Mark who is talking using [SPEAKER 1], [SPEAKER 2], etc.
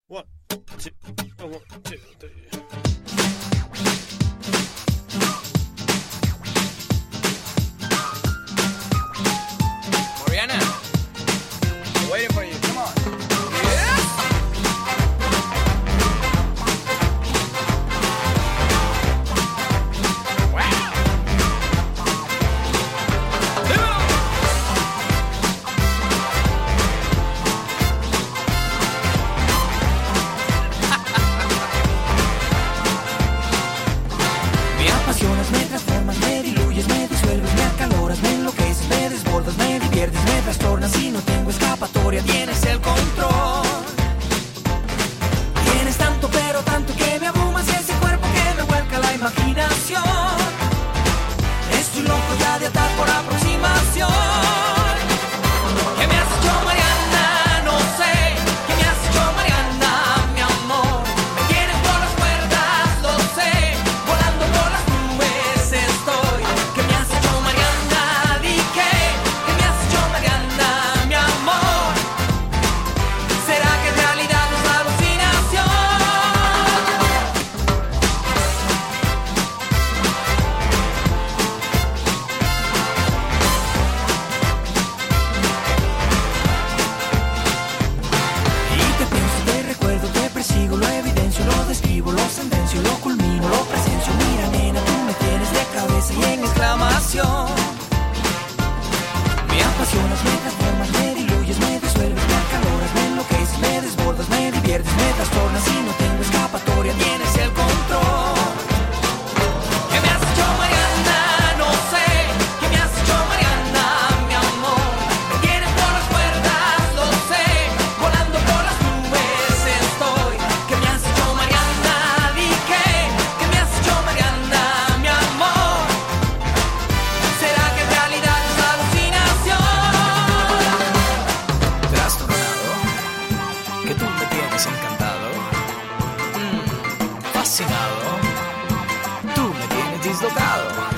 [SPEAKER 1] One, two, one, two, three.
[SPEAKER 2] Mariana, I'm waiting for you. Come on. Yes. Wow.
[SPEAKER 3] Me apasionas, me transformas, me diluyes, me disuelves, me acaloras, me enloqueces, me desbordas, me diviertes, me trastornas y no tengo escapatoria, tienes el control. Tienes tanto pero tanto que me abrumas y ese cuerpo que me vuelca la imaginación. Estoy loco ya de atar por aproximación. ¿Qué me has hecho, Mariana? No sé. ¿Qué me has hecho, Mariana, mi amor? Me tienes por las cuerdas, lo sé. Volando por las nubes estoy. ¿Qué me has hecho, Mariana? Di que. ¿Qué me has hecho, Mariana, mi amor? ¿Será que en realidad no es alucinación? Y te pienso, te recuerdo, te persigo, lo evidencio, lo describo, lo sentencio, lo culmino, lo presencio. Mira, nena, tú me tienes de cabeza y en exclamación. Me apasionas, me transformas, me diluyes, me disuelves, me acaloras, me enloqueces, me desbordas, me diviertes, me trastornas y no tengo escapatoria, tienes el control. ¿Qué me has hecho, Mariana? No sé. ¿Qué me has hecho, Mariana, mi amor? Me tienes por las cuerdas, lo sé. Volando por las nubes estoy. ¿Qué me has hecho, Mariana? Di que. ¿Qué me has hecho, Mariana, mi amor? ¿Será que en realidad es alucinación?
[SPEAKER 2] Trastornado, que tú me tienes encantado, fascinado, tú me tienes dislocado.